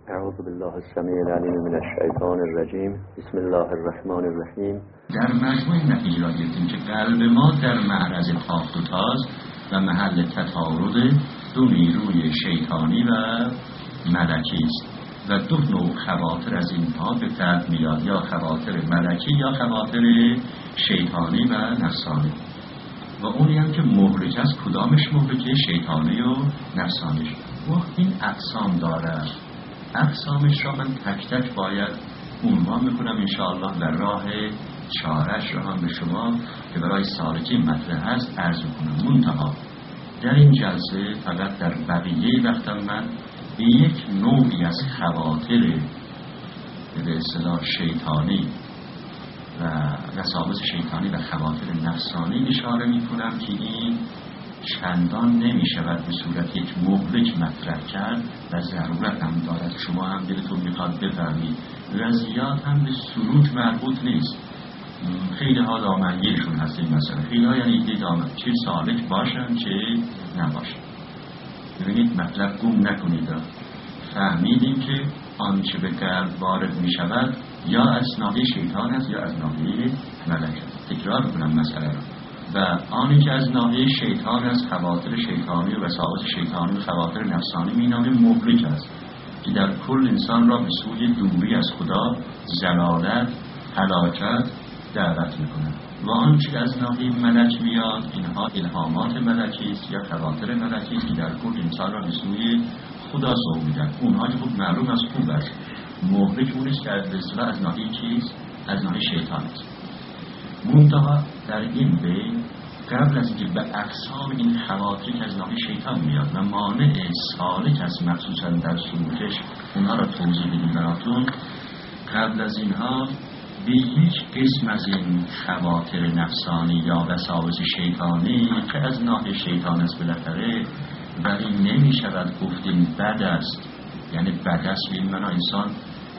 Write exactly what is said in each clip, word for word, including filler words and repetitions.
اعوذ بالله السمیع العلیم من الشیطان الرجیم. بسم الله الرحمن الرحیم. در مجموع نتیجه را گرفتیم که قلب ما در معرض تافت و تاز و محل تطارد دو نیروی شیطانی و ملکی است و دو نوع خواطر از اینها به قلب میاد، یا خواطر ملکی یا خواطر شیطانی و نفسانی. و اونی هم که محرک است، کدامش محرکه؟ شیطانی و نفسانیش. و این اقسام داره. اقسامش را من تک تک باید عنوان میکنم انشاءالله در راه چارش را هم به شما که برای سالکی مطرح هست عرض کنم. منتها در این جلسه فقط در بقیه وقتم من به یک نوعی از خواطر به اصطلاح شیطانی و وساوس شیطانی و خواطر نفسانی اشاره میکنم که این چندان نمی شود به صورت یک محرک مطرح کرد و ضرورت هم دارد. شما هم دلتون میخواد بفهمید و زیاد هم به سلوک مربوط نیست. خیلی ها دامنگیرشون هست این مسئله. خیلی ها یعنی ایده دامن چه سالک باشن چه نباشن. ببینید مطلب گم نکنید. فهمیدیم که آنچه به قلب وارد می شود یا از ناحیه شیطان است یا از ناحیه ملک است. تکرار میکنم مسئله را. و آنی که از ناحیه شیطان است، خواطر شیطانی و وساوس شیطانی و خواطر نفسانی مینامه محرک است که در کل انسان را به سوی دوری از خدا، زلالت، هلاکت دعوت میکنه. و آنچه که از ناحیه ملک میاد، اینها الهامات ملکی است یا خواطر ملکی است که در کل انسان را به سوی خدا سوق میدن. اونها که خوب معلوم از خوب است. محرک اون است که به اصطلاح از ناحیه چیز؟ از ناحیه شیطان است. منتها در این بین قبل از اینکه به اقسام این خواطر که از ناحیه شیطان میاد و مانع سالک است مخصوصا در سلوکش اونها را توضیح بدیم براتون، قبل از اینها به یک قسم از این خواطر نفسانی یا وساوس شیطانی که از ناحیه شیطان است بالاخره، ولی نمی شود گفتیم بد است. یعنی بد است به این معنا انسان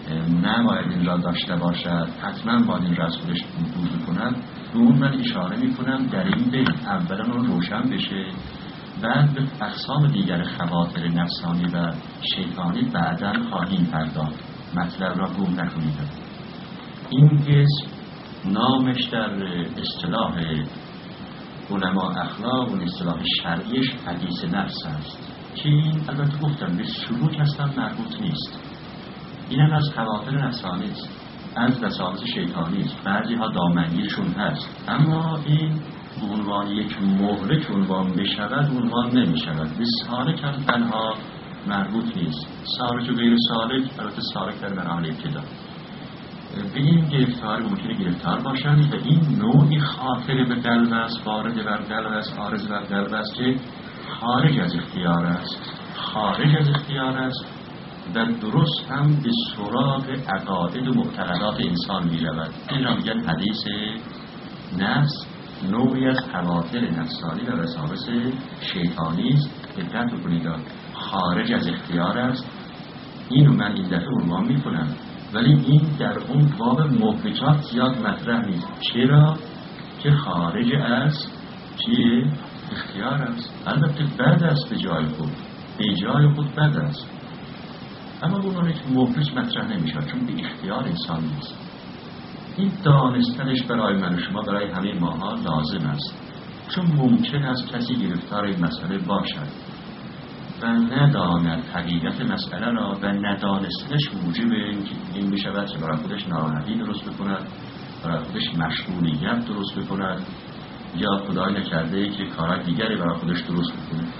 نباید این را داشته باشد، حتما باید این را از خودش دور بکند. به اون من اشاره میکنم در این بین اولا اون روشن بشه، بعد به اقسام دیگر خواطر نفسانی و شیطانی بعدا خواهیم پرداخت. مطلب را گم نکنید. این قسم نامش در اصطلاح علما اخلاق و اصطلاح شرعیش حدیث نفس است که این البته گفتم به سلوک اصلا مربوط نیست. این هم از خواطر نفسانی است، از وساوس شیطانی است. بعضی ها دامنگیرشون هست، اما این به عنوان یک محرک عنوان بشود عنوان نمی شود. به سالک هم تنها مربوط نیست. سالک و غیر سالک، البته سالک در مراحل ابتدا به این گرفتار ممکنه گرفتار باشند و این نوعی خاطر به قلب است، وارد بر قلب است، عارض بر قلب است که خارج از اختیار است. خارج از اختیار است و درست هم به سراغ عقاید و معتقدات انسان می رود. این را میگن حدیث نفس. نوعی از خواطر نفسانی و وساوس شیطانی است. دقت بکنید، خارج از اختیار است. اینو من این دفعه عنوان می کنم، ولی این در اون باب محرکات زیاد مطرح نیست. چرا؟ که خارج از چیه؟ اختیار است. البته بد است به جای خود، به جای خود بد است، اما اون هیچ محرک مطرح نمیشه چون به اختیار انسان نیست. این دانستنش برای من و شما، برای همه ماها لازم است، چون ممکن است کسی گرفتار این مسئله باشد و نداند حقیقت مسئله را و ندانستنش موجب این بشود که برای خودش ناراحتی درست بکند، برای خودش مشغولیت درست بکند یا خدای نکرده که کارهای دیگری برای خودش درست بکند.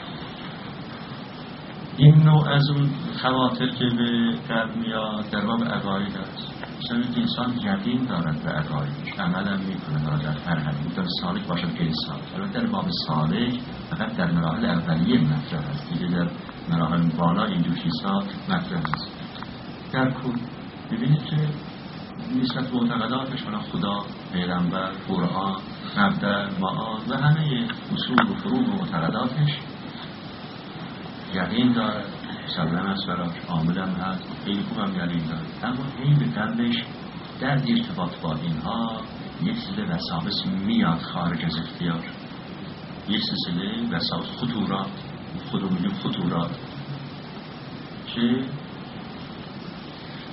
این نوع از اون خواطر که به قلب میاد در باب عقاید است. مثلا که انسان یقین دارد به عقایدش، عملا میکنه در هر حال میتونه سالک باشد که انسان. البته در باب سالک فقط در مراحل اولیه مطرح است، دیگه در مراحل بالا اینجور چیزها مطرح است. در کل ببینید که نسبت به معتقداتش خدا، پیغمبر، قرآن، مبدأ، معاد و همه اصول و فروع و معتقداتش یقین دارد، مسلم است براش، عامل هم هست، خیلی خوب هم یقین دارد. اما این به قلبش در ارتباط با اینها یک سلسله وساوس میاد خارج از اختیار، یک سلسله وساوس خطورات، خودمونی خطورات که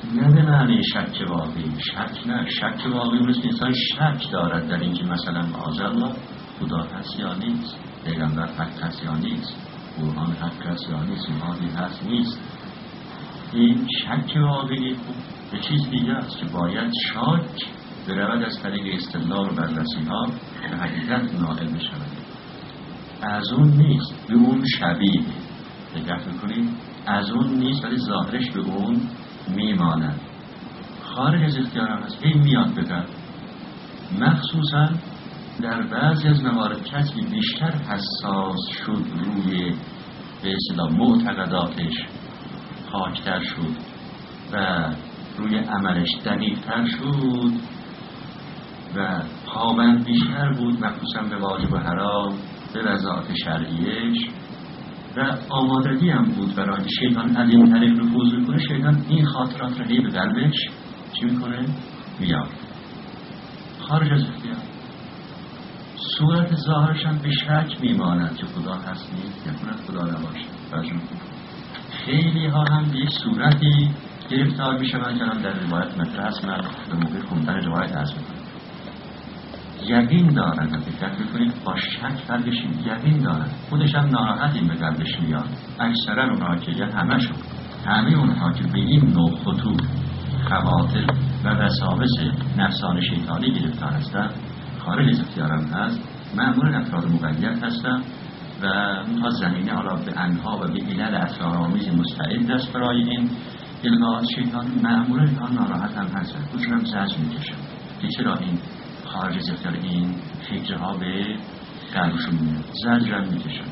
نه به معنی شک واقعی. شک نه، شک واقعی اون است که انسان شک دارد در اینکه مثلا معاذالله خدا هست یا نیست، پیغمبر حق هست یا نیست، قرآن حق هست یا نیست، ایمانی هست نیست. این شک واقعی به چیز دیگه است که باید شک برود از طریق استدلال و بررسی ها به حقیقت نائل بشود. از اون نیست، به اون شبیه. دقت میکنید؟ از اون نیست ولی ظاهرش به اون میماند. خارج از اختیارم هست، هی میاد بدن. مخصوصا در بعضی از موارد کسی بیشتر حساس شد، روی به اصطلاح معتقداتش پاکتر شد و روی عملش دقیق‌تر شد و پابند بیشتر بود، مخصوصا به واجب و حرام، به وضاعت شرعیش و آمادگی هم بود برای شیطان از این طریق نفوذ میکنه. شیطان این خاطرات رو هی به قلبش چی میکنه؟ میاد خارج از اختیار. صورت ظاهرش هم به شک میماند که خدا هست نیست، نکند خدا نباشه. خیلی ها هم به یک صورتی گرفتار میشوند که هم در روایت مطرح است. من به موقع خوندن روایت عرض میکنم یقین دارن، دقت بکنید، با شک فرقش یقین دارن، خودش هم ناراحت این به قلبش میاد. اکثرا اونها که یا همشون همه اونها که به این نوع خطور خواطر و وساوس نفسان شیطانی گرفتار هستن، خارج از اختیارم هست، معمولا افراد مقید هستن و تا زمینه حالا به انها و به علل اسرارآمیز مستعد است برای این الغاءات شیطانی. معمولا اینها ناراحت هم هستن، خودشون هم زجر میکشن که چرا این خارج از اختیار این فکرها به قلبشون میاد، زجر هم میکشن.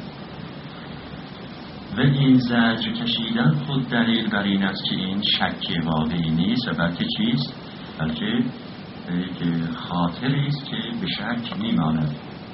و این زجر کشیدن خود دلیل بر این است که این شک واقعی نیست و بلکه چیست؟ بلکه خاطری است که به شک میماند.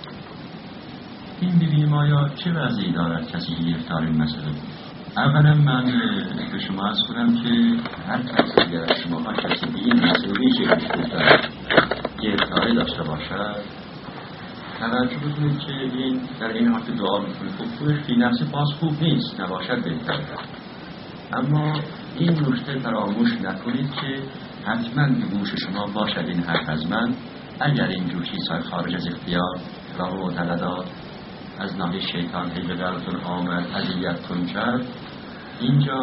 این ببینیم آیا چه وضعی دارد کسی گرفتار این مسئله بود. اولا من به شما از کنم که هر کسی اگر شما ها کسی به این مسئله چه گرفتاری داشته باشد، توجه بکنید که این در این حالت دعا میکنید خب خودش فی نفس باز خوب نیست، نباشد بهتر. اما این نکته فراموش نکنید که حتما به گوش شما باشد این حرف از من، اگر اینجور چیزهای خارج از اختیار و معتقدات از ناحیه شیطان هی به قلبتون آمد، اذیتتون کرد، اینجا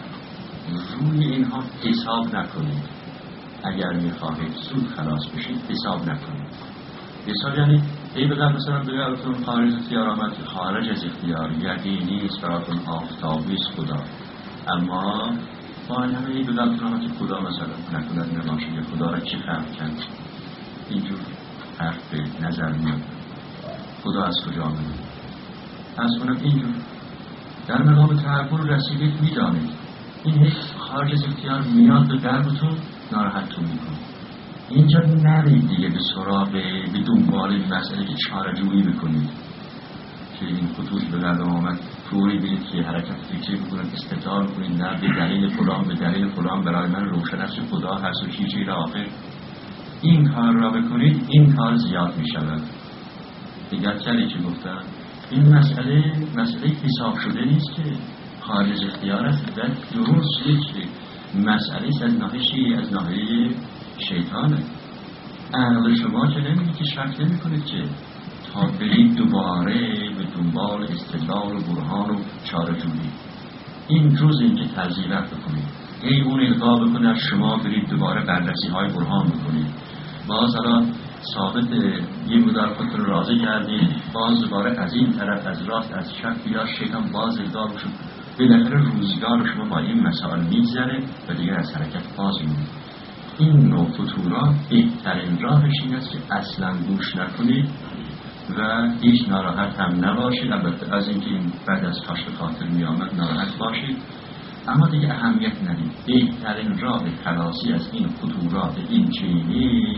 روی اینها حساب نکنید. اگر میخواهید زود خلاص بشید حساب نکنید. حساب یعنی ای به قلب مثلا به قلبتون خارج از اختیار آمد، خارج از اختیار یقینی است براتون آفتابی است خدا، اما با این همه ای به قلبتون آمد که خدا مثلا نکند نباشه یا خدا را چی خلق کرد، اینجور حرف به نظر میاد. خدا از کجا آمده؟ از کنم اینجور در مقام تحول رسیدید میدانید این هیچ خارج از اختیار میاد به قلبتون، ناراحتتون میکنه. اینجا نرید دیگه به سراغ به دنبال مسئله که چاره جویی بکنید که این خطوش به قلب آمد فوری برید که حرکت فکری بکنید، استدلال کنید، نه به دلیل فلان به دلیل فلان برای من روشن است خدا هست و چی چی را آخر این کار را بکنید، این کار زیاد میشود. دیگر چلی چی گفتم؟ این مسئله مسئله حساب شده نیست که خارج اختیار است و درست یک مسئله است از ناحیه از ناحیه شیطانه. عقل شما که نمیگه که شک نمی کنید که تا برید دوباره به دنبال استدلال و برهان و چاره جویی، این جز این که تذیرت بکنید، ای اون القا بکنه شما برید دوباره بررسی های برهان بکنید، باز حالا ثابت یه مدار خودتون راضی کردید، باز دوباره از این طرف از راست از چپ یا شیطان باز القا بشون، بالاخره روزگار شما با این مسائل میگذره و دیگر از حرکت باز میمونید. این نوع فتورات بهترین راهش این است که اصلا گوش نکنید و هیچ ناراحت هم نباشید. البته از اینکه این بعد از کاشف خاطر می آمد ناراحت باشید، اما دیگه اهمیت ندید. بهترین راه خلاصی از این فتورات این چینی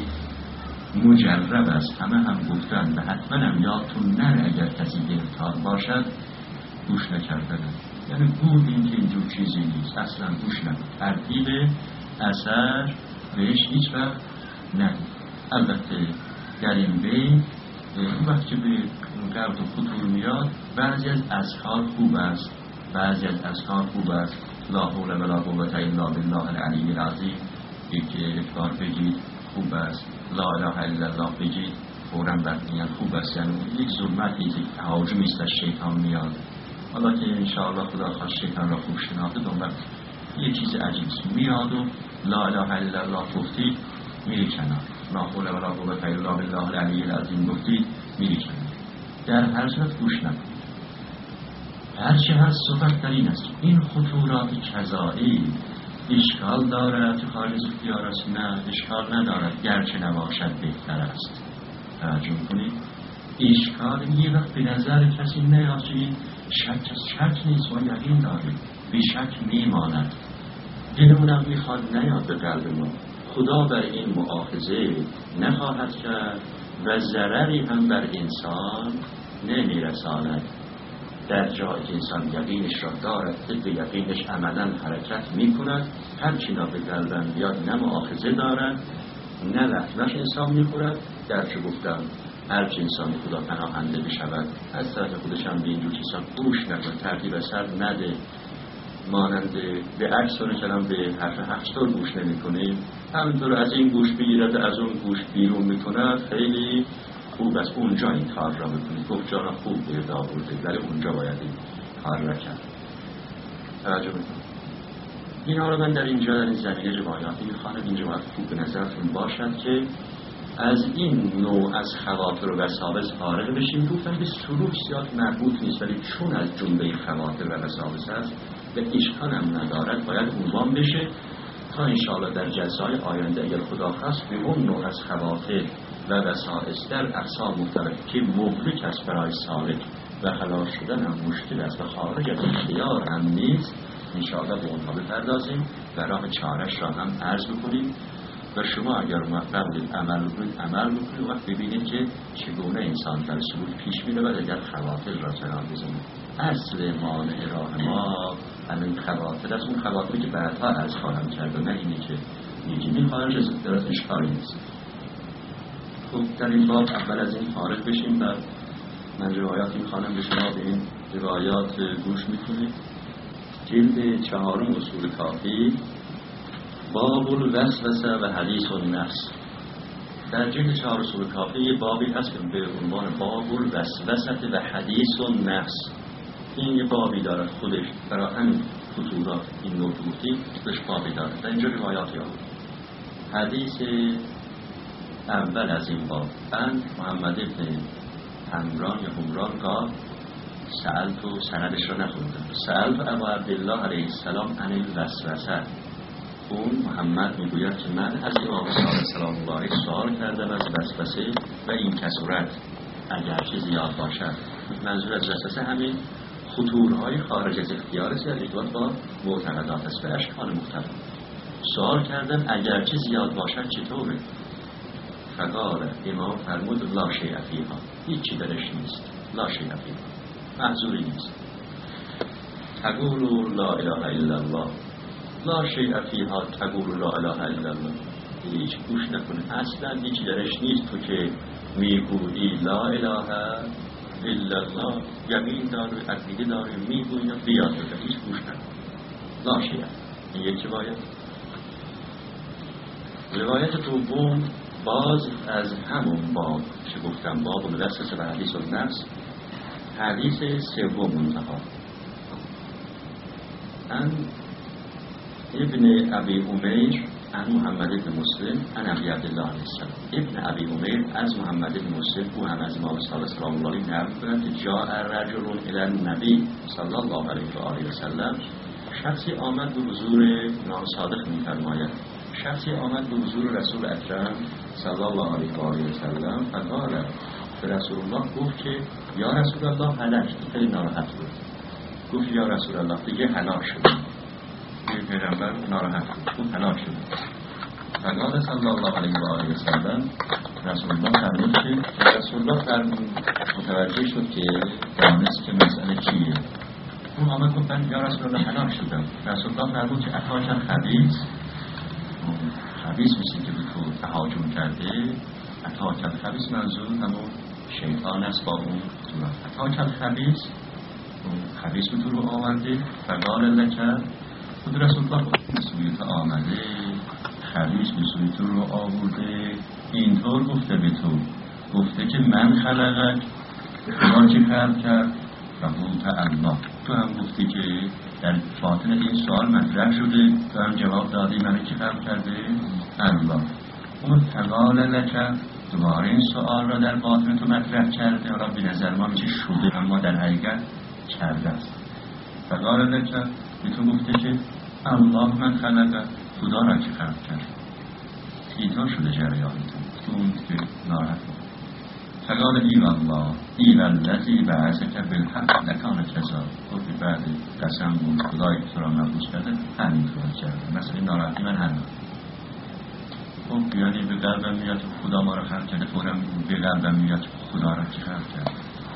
مجرب است، همه هم گفتن و حتما هم یادتون نره اگر کسی گرفتار باشد گوش نکردن، یعنی گوش این که اینجور چیزی نیست، اصلا گوش نکن، ترتیب اثر بهش هیچ وقت ندید. البته در این بین اون وقت که به قرد و خطور میاد بعضی از اذکار خوب است، بعضی از اذکار خوب است لا حول ولا قوة الا بالله العلی العظیم یک اکبار بگید خوب است، لا اله الا الله بگید فوراً برمیان خوب است. یعنی یک ظلمتی، یک تهاجمی است از شیطان میاد. حالا که انشاءالله خدا خواست شیطان را خوب شناخته، دنبال یه چیز عجیب میاد و لا اله الا الله گفتید میری کنار، لا حول ولا قوة الا بالله العلی العظیم گفتید میری کنار. در هر صورت گوش نکنید. هر چه هست صحبت در این است این خطورات کذایی اشکال دارد تو خارج از اختیار است؟ نه، اشکال ندارد، گرچه نباشد بهتر است. توجه کنید، اشکال یه وقت به نظر کسی نیاد که این شک از شک نیست، ما یقین داریم بی شک میماند، دلمونم میخواد نیاد به قلب ما. خدا بر این مؤاخذه نخواهد کرد و ضرری هم بر انسان نمیرساند. در جایی که انسان یقینش را دارد، به یقینش عملا حرکت میکند، هرچی را به قلبم بیاد نه مؤاخذه دارد نه لطمش انسان میخورد. در چه گفتم هرچی انسان خدا پناهنده بشود از طرف خودش هم به اینجور چیزان گوش نکن، ترتیب سر نده، مانند به عکس رو کلام به حرف هفتار گوش نمی کنیم، همینطور از این گوش بگیرد از اون گوش بیرون میکند. خیلی خوب است اونجا این کار را بکنید. گفت جانا خوب به ادعا برده ولی اونجا باید این کار را کرد. توجه بکنید. اینا رو من در اینجا در این زمینه روایاتی میخوانم. این روایات خوب به نظرتون باشد که از این نوع از خواطر و وساوس فارغ بشیم. گفتم به سلوک زیاد مربوط نیست، ولی چون از جمله خواطر و وساوس است و اشکال هم ندارد باید عنوان بشه تا انشاءالله در جلسه‌های آینده اگر خدا خواست به اون نوع از خواطر و وسائس در اقسام مختلف که مهلک است برای سالک و خلاص شدن هم مشکل است و خارج از اختیار هم نیست، انشاءالله به اونها بپردازیم و راه چارش را هم عرض بکنیم و شما اگر موفق بودید عمل بکنید عمل بکنید وقت ببینید که چگونه انسان در سلوک پیش میره و اگر خواطر را کنار بزنید. اصل مانع راه ما همین خواطر است، اون خواطری که بعدها عرض خواهم کرد و نه اینی که میگیم این خارج از اختیارات اشکالی نیست. خب در این باب اول از این فارغ بشیم و من روایاتی میخوانم به شما به این روایات گوش میکنید. جلد چهارم اصول کافی، باب الوسوسه و حدیث النفس. در جلد چهار اصول کافی یه بابی هست به عنوان باب الوسوسه و حدیث النفس. این یه بابی دارد خودش برای همین خطورات این نوع گفتیم خودش بابی دارد. در اینجا روایاتی آمد. حدیث اول از این باب من محمد ابن همران یا همران قال سألت و سندش را نخوندم سألت ابا عبدالله علیه السلام عن الوسوسه. اون محمد میگوید که من از امام صادق سلام الله علیه سوال کردم از وسوسه و این کسورت اگرچه زیاد باشد. منظور از وسوسه همین خطورهای خارج از اختیار است، ارتباط با معتقدات است و اشکال مختلف. سوال کردم اگرچه زیاد باشد چطوره؟ فقال امام فرمود لا شیء فیها، هیچی درش نیست، لا شیء فیها، محظوری نیست. تقول لا اله الا الله، لا شیء فیها تقول لا اله الا الله، هیچ گوش نکنه، اصلا هیچی درش نیست. تو که میگویی لا اله الا الله، یقین داری، عقیده داری، میگویی بیاد بده، هیچ گوش نکنه. لا شیء. این یکی باید. روایت دوم باز از همون باب که گفتم باب الوسوسه و حدیث النفس، حدیث سوم منتها ان ابن ابی امیر ان محمد ابن مسلم ان ابی عبدالله علیه السلام. ابن ابی امیر از محمد ابن مسلم او هم از امام صادق سلام الله علیه نقل می‌کند که جاء رجل الی النبی صلی الله علیه و آله و سلم، شخصی آمد به حضور امام صادق می‌فرماید شخصی آمد به حضور رسول اکرم صلی الله علیه و آله و سلم فقال، به رسول الله گفت که یا رسول الله هلکت، خیلی ناراحت بود. گفت یا رسول الله دیگه هلاک شدم. یه پیغمبر ناراحت بود، گفت هلاک شدم. فقال صلی الله علیه و آله و سلم، رسول الله فرمود که رسول الله فرمود متوجه شد که دانست که مسئله چیه. اون آمد گفت یا رسول الله هلاک شدم. رسول الله فرمود که اتاکن خبیث، خبیث میشه که به تو تهاجم کرده. اتاکن خبیث منظور همون شیطان است با اون صورت. اتاکن خبیث، اون خبیث به تو رو آورده. فقال لکن خود رسول الله به سوی تو آمده، خلیج به سوی تو رو آورده، اینطور گفته به تو، گفته که من خلقت، خدا که خلق کرد و قلت الله. تو هم گفتی که در باطن این سوال مطرح شده، تو هم جواب دادی من که خلق کرده الله. اون فقال لک، دوباره این سوال را در باطن تو مطرح کرده، حالا به نظر ما میشه شده اما در حقیقت کرده است. فقال لک، به تو گفته که الله من خلق، خدا را که خلق کرد. اینطور شده جریانتون تو اون که ناراحت بود. فقال ایو الله ایو الذی بعثک بالحق لکان کذا. گفت بعد قسم بود خدای تو را مبعوث کرده همینطور کرده. مثلا این ناراحتی من همین. خب یعنی به قلبم میاد خدا ما را خلق کرده، فورا به قلبم میاد خدا را که خلق کرده.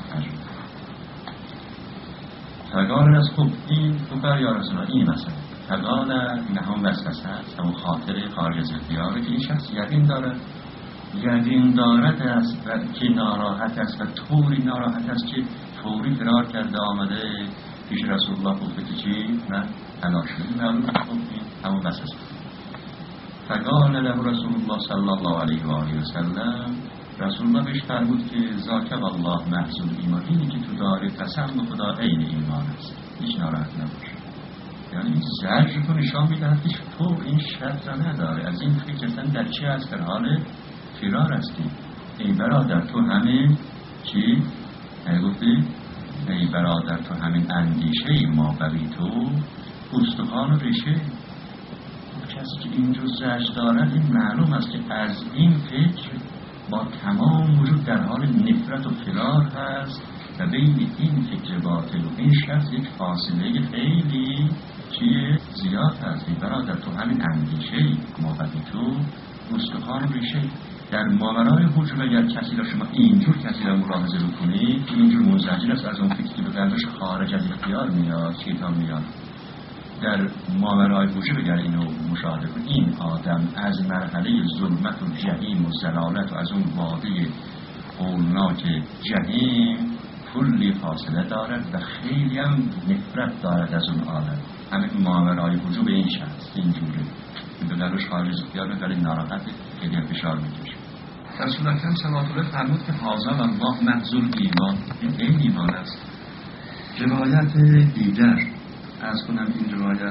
فقال از خب این بکر یا رسول الله این مثلا فقال این هم وسوسه است، همون خاطر خارج از اختیاره که این شخص یقین دارد یقین دارد است و که ناراحت است و طوری ناراحت است که فوری فرار کرده آمده پیش رسول الله گفته که چی؟ نه حلاک شده. معلوم خب این همون وسوسه. فقال له رسول الله صلی الله علیه و آله و سلم، رسول الله بهش فرمود که ذاک والله محض ایمان، اینی که تو داری قسم به خدا عین ایمان است، هیچ ناراحت نباش. یعنی این زجر تو نشان میدهد که تو این شرط را نداره، از این فکر کردن در چی هست، در حال فرار هستی. ای برادر تو همین چی؟ ای گفتی؟ ای برادر تو همین اندیشه ما بری تو استخوان و ریشه. کسی که این جو زجر دارد این معلوم است که از این فکر با تمام وجود در حال نفرت و فرار هست و بین این فکر باطل و این شخص یک فاصله خیلی چیه زیاد هست. ای برادر تو همین اندیشه ما بری تو استخوان و ریشه. در ماورای وجود اگر کسی را شما اینجور کسی را ملاحظه بکنید که اینجور منزجر است از اون فکری که به قلبش خارج از اختیار میاد، شیطان میاد، در ماورای وجود اگر اینو مشاهده کنید این آدم از مرحله ظلمت و جهیم و ضلالت و از اون واده هولناک جهیم کلی فاصله دارد و خیلی هم نفرت دارد از اون عالم. همین ماورای وجود به این شخص اینجوره به قلبش خارج از اختیار میاد، ناراحت خیلی هم فشار میکشه. رسول الله صلی الله علیه و آله فرمود که هذا الله محض ایمان، این ایمان است. روایت دیگر از کنم این روایت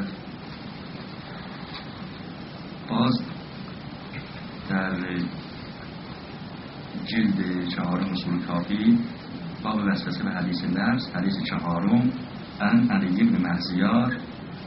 باز در جلد چهارم اصول کافی باب وسوسه به حدیث نفس، حدیث چهارم ان علی بن مهزیار.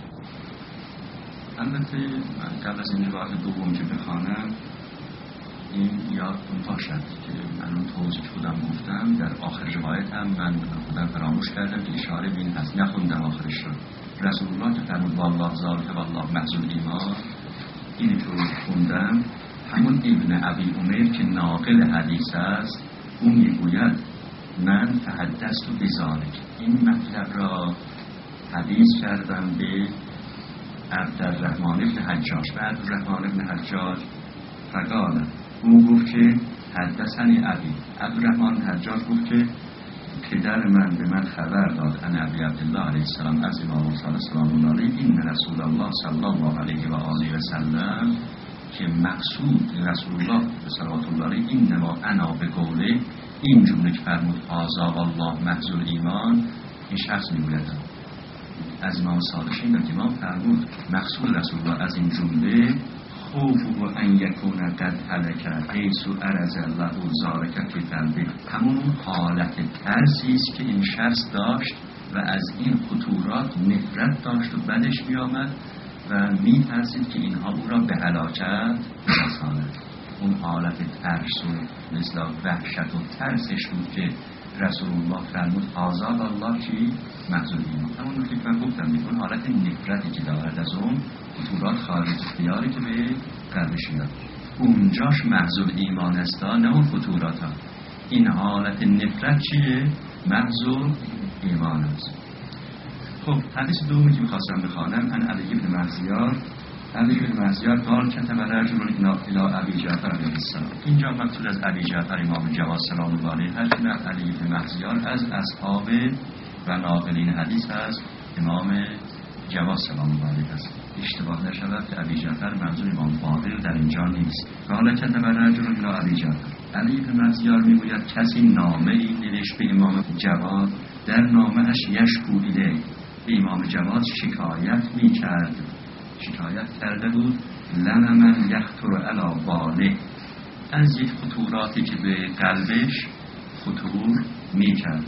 البته من قبل از این روایت دوم که بخوانم این یادتون باشد که من اون توضیح خودم گفتم در آخر روایت هم من خودم فراموش کردم که اشاره به این هست، نخوندم آخرش رو. رسول الله که فرمود والله ذالک والله محض ایمان، اینی که خوندم همون ابن ابی عمر که ناقل حدیث است اون میگوید من تحدثت بذالک، این مطلب را حدیث کردم به عبدالرحمن بن حجاج. به عبدالرحمن بن حجاج فقال، او گفت که حدثنی ابی، عبدالرحمن بن حجاج گفت که پدر من به من خبر داد ان ابی عبدالله علیه السلام از امام صادق سلام الله علیه این رسول الله صلی الله علیه و آله و سلم، که مقصود رسول الله صلوات الله علیه اینما انا به قوله، این جمله که فرمود هذا والله محض ایمان، این شخص میگوید از امام صادق این که امام فرمود مقصود رسول الله از این جمله خوف و ان یکون قد هلک حیث ارز الله ذالک فی قلبه، همون حالت ترسی است که این شخص داشت و از این خطورات نفرت داشت و بدش میآمد و میترسید که اینها او را به هلاکت برساند. اون حالت ترس و مثل وحشت و ترسش بود که رسول الله فرمود آزاد الله چی؟ محض ایمان. همون رو که من گفتم میکن حالت نفرتی که دارد از اون خطورات خارج اختیاری که به قلبش میاد، اونجاش محض ایمان است، نه اون خطورات ها. این حالت نفرت چیه؟ محض ایمان است. خب حدیث دومی که میخواستم بخوانم ان علی بن مهزیار، علی بن مهزیار قال کتب رجل الی ابی جعفر علیه السلام. اینجا مقصود از ابی جعفر امام جواد سلام الله علیه هست. علی بن مهزیار از اصحاب و ناقلین حدیث است، امام جواد سلام الله علیه است. اشتباه نشود که ابی جعفر منظور امام باقر در اینجا نیست. قال کتب رجل الی ابی جعفر. علی بن مزیار میگوید کسی نامه ای نوشت به امام جواد، در نامه اش یشکو الیه، به امام جواد شکایت میکرد، شکایت کرده بود لنا من یخطر علی باله، از یک خطوراتی که به قلبش خطور میکرد.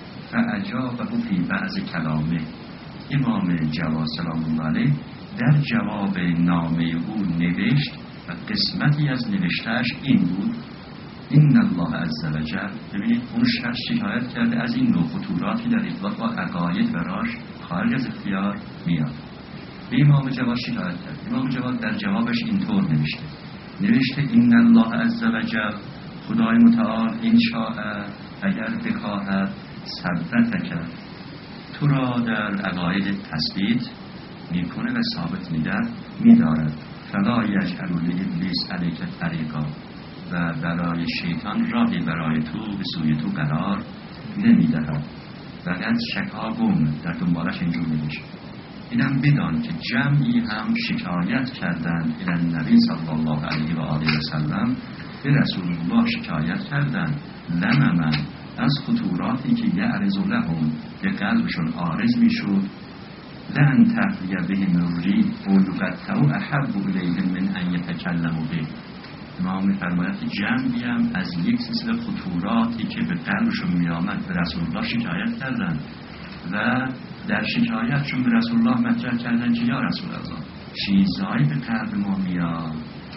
فاجابه فی بعض کلامه، امام جواد سلام الله علیه در جواب نامه او نوشت و قسمتی از نوشتهش این بود این الله عز و جل. ببینید اون شخص شکایت کرده از این نوع خطوراتی در ارتباط با عقاید براش خارج از اختیار میاد. به امام جواد شکایت کرد. امام جواد در جوابش اینطور نوشته نوشته این الله عز و جل، خدای متعال این شاء اگر بخواهد ثبت کرد، تو را در عقاید تثبیت میکنه و ثابت میدارد میدارد. فلا یجعل لابلیس علیک طریقا، و برای شیطان راهی برای تو به سوی تو قرار نمیدهد. فقط شکاگون در دنبالش اینجور نمیشه. اینم بدان که جمعی هم شکایت کردند الی نبی صلی الله علیه و آله و سلم، به رسول الله شکایت کردند لما من از خطوراتی که یعرض لهم به قلبشون عارض میشد، لن تحوی بهم الرید و لغته احب الیهم من ان یتکلموا به. امام می‌فرماید که جمعی هم از یک سلسله خطوراتی که به قلبشون میآمد به رسول الله شکایت کردند و در شکایتشون به رسول الله مطرح کردن که یا رسول الله چیزهایی به قلب ما میاد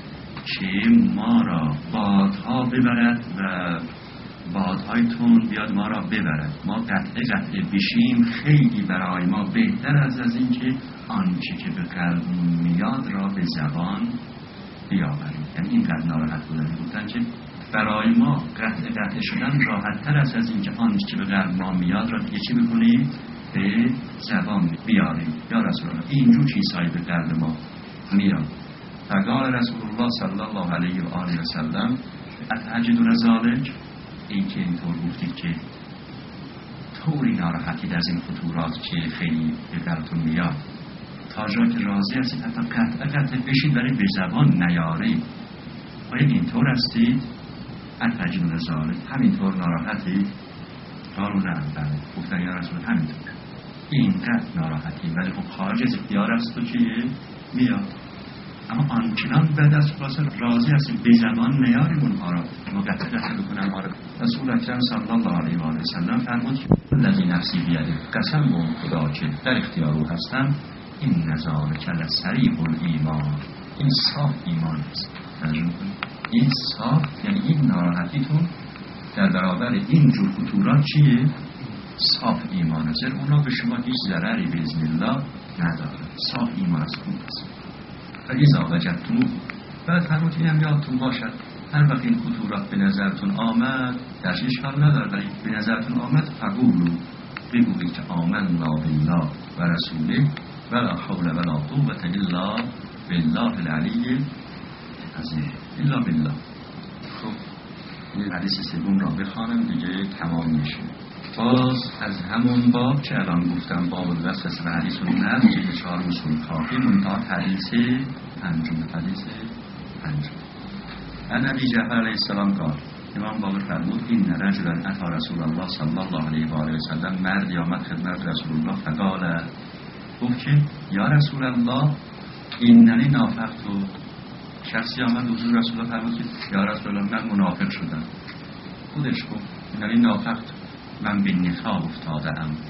که ما را بادها ببرد و بادهای تند بیاد ما را ببرد، ما قطعه قطعه بشیم خیلی برای ما بهتر از از این که آنچه که به قلب میاد را به زبان بیاوریم. یعنی این قدر ناراحت بودن بودن که برای ما قطعه قطعه شدن راحت تر از از این که آنچه که به قلب ما میاد را دیگه چی بکنیم؟ به زبان بیاریم. یا رسول الله اینجور چیزهایی به قلب ما میاد. فقال رسول الله صلی الله علیه و آله و سلم اتجدون ذلک، این که اینطور گفتید که طوری ناراحتید از این خطورات که خیلی به قلبتون میاد، تا جا که راضی هستید حتی قطعه قطعه بشید برای به زبان نیارید. آیا اینطور هستید؟ اتجدون ذلک، همینطور ناراحتید؟ قالوا نه. بله. گفتن یا رسول الله همینطور، اینقدر ناراحتید ولی خب خارج از اختیار است و چیه؟ میاد. اما آنچنان بد از خلاصه راضی هستیم به زمان نیاریم اونها را مقطع قطع بکنم. آره رسول اکرم صلی الله علیه و آله وسلم فرمود که الذی نفسی بیده، قسم به اون خدا که در اختیار او هستم، این نظاره کل صریح الایمان، این صاف ایمان است. این صاف یعنی این ناراحتیتون در برابر این جور خطورات چیه؟ صاف ایمان است. اونا به شما هیچ ضرری به اذن الله نداره. صاف ایمان است. خوب است. فاذا وجدتموه، بعد فرمود اینم یادتون باشد هر وقت این خطورات به نظرتون آمد، در اشکال نداره، ولی به نظرتون آمد فقولو، بگویید که آمنا بالله و رسوله ولا حول ولا قوة الا بالله العلی عظیم. الا بالله. خب این حدیث سوم را بخوانم دیگه تمام میشه. باز از همون باب که الان گفتم، باب الوسوسه و حدیث النفس، جلد چهار اصول کافی، منتها حدیث پنجم. حدیث پنجم ان ابی جعفر علیه السلام قال، امام باقر فرمود این رجلا اتی رسول الله صلی الله علیه و آله و سلم، مردی آمد خدمت رسول الله فقال، گفت که یا رسول الله ایننی نافقت. و شخصی آمد حضور رسول الله فرمود که یا رسول الله من منافق شدم. خودش گفت ایننی نافقت، من به نفاق افتاده ام.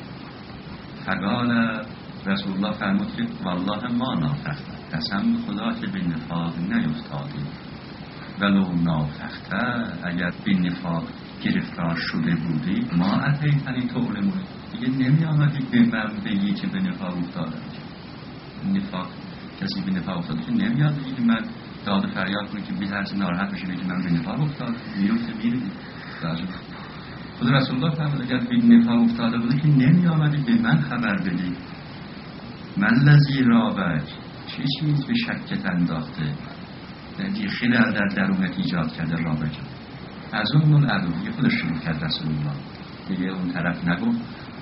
فقال رسول الله فرمود که والله ما نافقت، قسم خدا که به نفاق نیفتادی. ولو نافقت، اگر به نفاق گرفتار شده بودی، ما اتیتنی تعلمون، دیگه نمی آمدی به من بگی که به نفاق افتاده. نفاق، کسی به نفاق افتاده که نمی آمدی که من داد فریاد کنی که بی‌ترس ناراحت بشی که من به نفاق افتاده، میرفته میری. خود رسول الله فرمود اگر به نفاق افتاده بودی که نمی آمدی به من خبر بدی. من لذی رابک، چه چیز به شکت انداخته، یعنی خلل در درونت ایجاد کرده رابک. از اون نون عدو، یه خودش شروع کرد رسول الله، دیگه اون طرف نگفت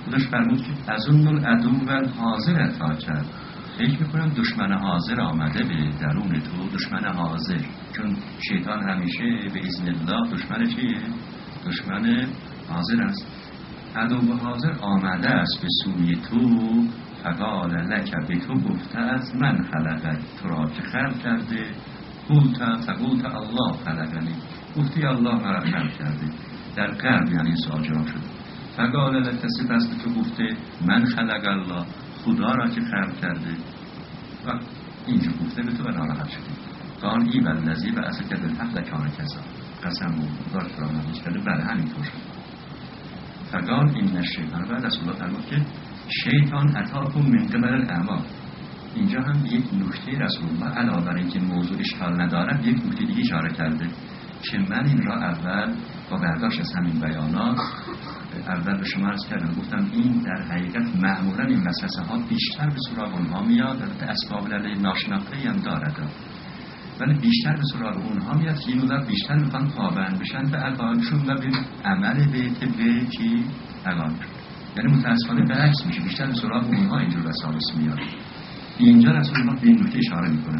خودش فرمود که از اون العدو و حاضر تا کرد، فکر میکنم دشمن حاضر آمده به درون تو، دشمن حاضر، چون شیطان همیشه به اذن الله دشمن چیه؟ دشمن حاضر است. عدو حاضر آمده است به سوی تو، فقال لک، به تو گفته است من خلقت، تو را که خلق کرده، قلت فقلت الله خلقنی، گفتی الله مرا خلق کرده، در قلب یعنی سوال جواب شده. فقال لک، سپس به تو گفته من خلق الله، خدا را که خلق کرده، و اینجا گفته به تو و ناراحت شده. قال ای والذی بعثک بالحق لکان کذا، قسم و دار را نموز کرده، بله همینطور شد. فقال این الشیطان، بعد رسول الله فرمود که شیطان اتاکم من قبل الاعمال. اینجا هم یک نکته رسول الله علاوه بر اینکه موضوع اشکال ندارد یک نکته دیگه اشاره کرده که من این را اول با برداشت از همین بیانات اول به شما عرض کردم، گفتم این در حقیقت معمولا این وسوسه ها بیشتر به سراغ اونها میاد، البته اسباب العله ناشناخته هم دارد، ولی بیشتر به سراغ اونها میاد که این مدت بیشتر میخوان پابند بشن به عقایدشون و به عمل به طبق چی؟ عقاید. یعنی متاسفانه برعکس میشه، بیشتر به سراغ اونها اینجور وسواس میاد. اینجا رسول الله به این نکته اشاره میکنه.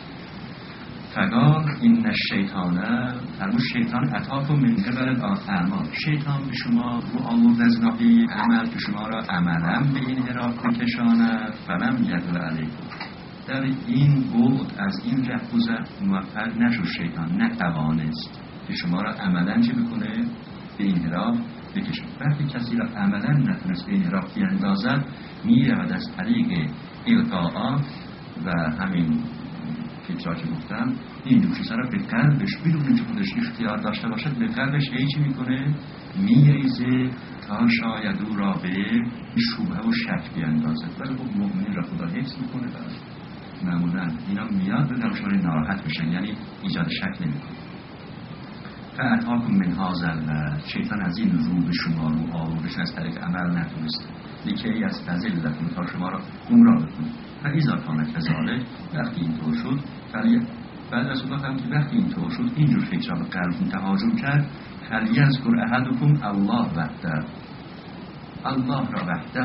فقال این الشیطانه، فرمود شیطان اتاکم من قبل الاعمال، شیطان به شما رو آورد از ناحیه عمل که شما را عملا به این حراک بکشاند، فلم یقدر علیکم، در این بعد از این رهگذر موفق نشد شیطان، نتوانست که شما را عملا چه بکنه؟ به این حراک بکشد. وقتی کسی را عملا نتونست به این حراک بیندازد، میرود از طریق القاءات و همین فکرها که گفتم، این دوشیزه را به قلبش بدون اینکه خودش اختیار داشته باشد به قلبش هیچی میکنه؟ میریزه تا شاید او را به شبهه و شک بیندازد. ولی خب مؤمنین را خدا حفظ میکنه و معمولا اینا میاد به دمشان ناراحت بشن، یعنی ایجاد شک نمیکنه. فاتاکم من هذا و شیطان از این رو به شما رو آوردش از طریق عمل نتونست، لیکی از تزلتون تا شما را گمراه بکنه. فاذا کان کذالک، وقتی اینطور شد، بعد رسول الله فرمود وقتی اینطور شد اینجور فکر را به قلبتون تهاجم کرد، فلیذکر احدکم الله وحده، الله را وحده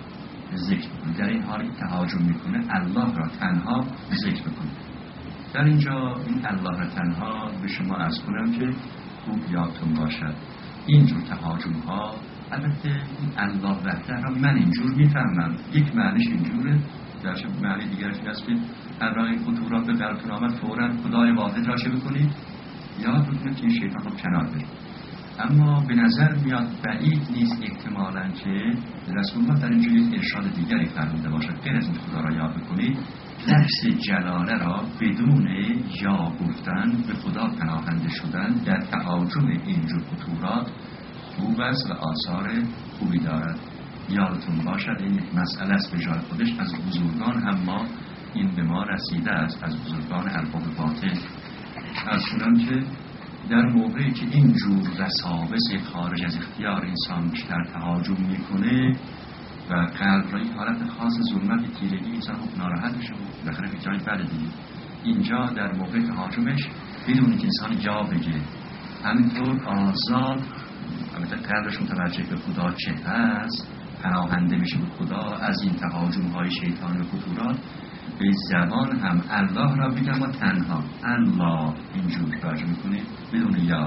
ذکر کنید. در این حالی تهاجم میکنه الله را تنها ذکر بکنید. در اینجا این الله را تنها به شما عرض کنم که خوب یادتون باشد اینجور تهاجم ها، البته این الله وحده را من اینجور میفهمم، یک معنیش اینجوره، در معنی دیگرش این است که هر وقت این خطورات به قلبتون آمد فوراً خدای واحد را چه بکنید؟ یاد بکنید که این شیطان رو کنار برید. اما به نظر میاد بعید نیست احتمالاً که رسول الله در اینجا یک ارشاد دیگری فرموده باشد، غیر از این خدا را یاد بکنید، لفظ جلاله را بدون یا گفتن به خدا پناهنده شدن در تهاجم اینجور خطورات خوب است و آثار خوبی دارد. یادتون باشد این یک مسئله است به جای خودش، از بزرگان هم ما این به ما رسیده است، از بزرگان ارباب باطن، از چنان که در موقعی که این جور وساوس خارج از اختیار انسان بیشتر تهاجم میکنه و قلب را این حالت خاص ظلمت تیرگی انسان ناراحت میشه و بخره به جای بله دیگه، اینجا در موقع تهاجمش بدون که انسان جا بگه، همینطور آزاد البته قلبش متوجه به خدا چه هست، پناهنده میشه به خدا از این تهاجم های شیطان و خطورات. به زبان هم الله را بگم ما تنها الله اینجور ترجمه میکنه بدون یا،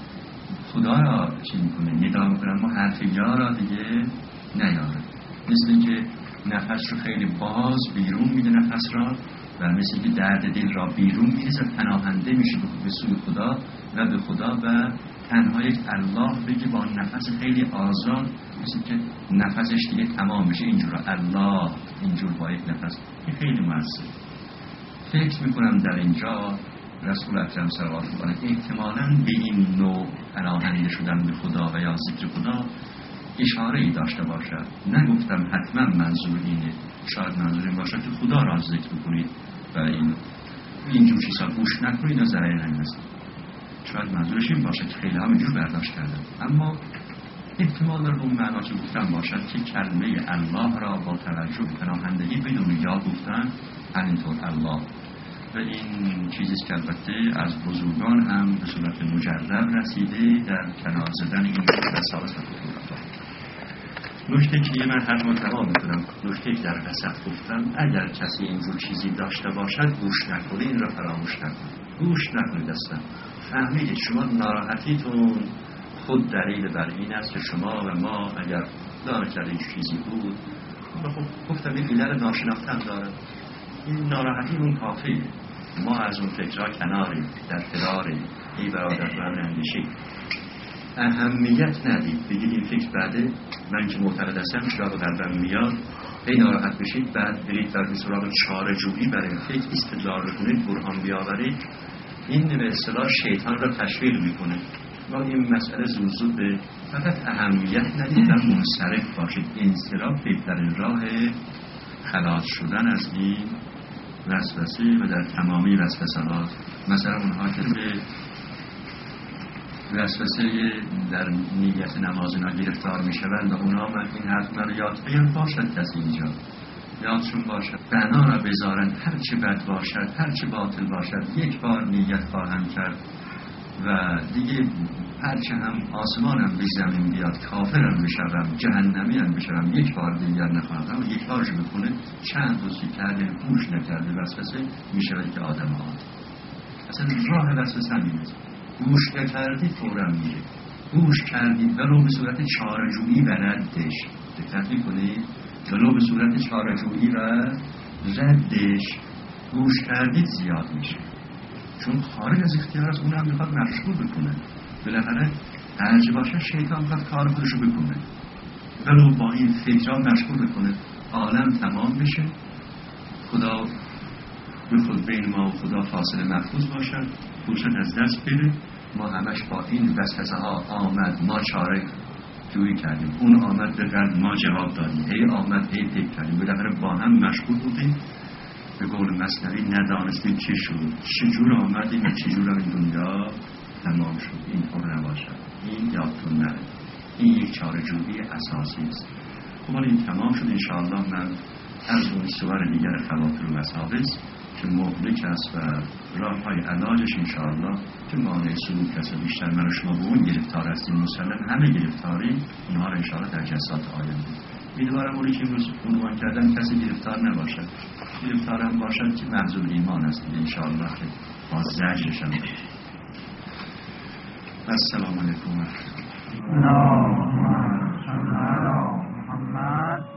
خدا را چی میکنه ندا میکنه ما حرف یا را دیگه نیاره، مثل اینکه نفس رو خیلی باز بیرون میده نفس را و مثل اینکه درد دل را بیرون میریزه، پناهنده میشه به سوی خدا و به خدا و تنها یک الله بگه با نفس خیلی آزاد، مثل که نفسش دیگه تمام میشه اینجور الله اینجور با یک نفس، این خیلی مؤثر. فکر میکنم در اینجا رسول اکرم صلوات الله علیه احتمالاً به این نوع پناهنده شدن به خدا و یا ذکر خدا اشاره ای داشته باشد. نگفتم حتما منظور اینه، شاید منظور این باشد که خدا را ذکر کنید و این اینجور چیزا گوش نکنید و ضرری نمیرسه، شاید منظورش این باشد که خیلی هم اینجور برداشت کردن، اما احتمال داره اون معنا که گفتم باشد که کلمه الله را با توجه به پناهندگی بدون یا گفتن همینطور الله، و این چیزیست که البته از بزرگان هم به صورت مجرب رسیده در کنار زدن این وساوس و خطورات. نکته که من هر تمام میکنم، نکته که در وسط گفتم، اگر کسی اینجور چیزی داشته باشد گوش نکنید، این را فراموش نکنید، گوش نکنید اصلا. فهمیدید شما ناراحتیتون خود دلیل بر این است که شما و ما اگر داره کرده این چیزی بود، خب گفتم این ایلر ناشناختن داره، این ناراحتی اون کافیه. ما از اون فکرها کناریم، در کناریم. ای برادر من اندیشید، اهمیت ندید، بگید این فکر بعده، من که معتقد هستم شراغ قلبم میاد، ای ناراحت بشید، بعد برید در سراغ چاره جویی برای این فکر استدلال بکنید، برهان بیاورید. این به اصطلاح شیطان را تشویق میکنه. ما این مسئله زود زود به فقط اهمیت ندید و منصرف باشید. انصراف بهترین راه خلاص شدن از این وسوسه و در تمامی وسوسه ها. مثلا اونها که به وسوسه در نیت نماز اینا گرفتار میشوند و اونا من این حرف من رو یاد بگم باشد کسی اینجا یادشون باشد، بنا را بذارن هرچی بد باشد هرچی باطل باشد یک بار نیت خواهم کرد و دیگه هرچی هم آسمانم به زمین بیاد کافرم بشوم جهنمی هم بشوم یک بار دیگر نخواهم. اما یک بارش بکنه چند روزی کرده گوش نکرده وسوسه میشود که آدم آد اصلا راه وسوسه میده. گوش نکردید فورا میره، گوش کردید ولو به صورت چاره‌جویی و ردش. دقت میکنید؟ ولو به صورت چاره‌جویی و ردش گوش کردید زیاد میشه، چون خارج از اختیار است. اون هم میخواد مشغول بکنه، بالاخره هرچی باشه شیطان میخواد کار خودشو بکنه، ولو با این فکرها مشغول بکنه، عالم تمام بشه، خدا به خود بین ما و خدا فاصله محفوظ باشد، فرصت از دست بره. ما همش با این وسوسه ها آمد ما چاره جویی کردیم، اون آمد به قلب ما جواب دادیم، هی آمد هی فکر کردیم، بالاخره با هم مشغول بودیم. به قول مثنوی ندانستیم چه شد، چجور آمدیم و چجور این دنیا تمام شد. این طور نباشد، این یادتون نره، این یک چاره جویی اساسی است. خب این تمام شد. انشاءالله من از اون سوار دیگر خواطر و وساوس که مهلک است و راه های علاجش انشاءالله که مانع سلوک است، بیشتر من و شما به اون گرفتار هستیم، مسلم همه گرفتاری اینها را انشاءالله در جلسات آینده میدوارم اونی که امروز عنوان کردن کسی گرفتار نباشد، گرفتار هم باشد که مغزول ایمان است انشاءالله که با زجرش هم باشد. السلام علیکم و رحمت الله.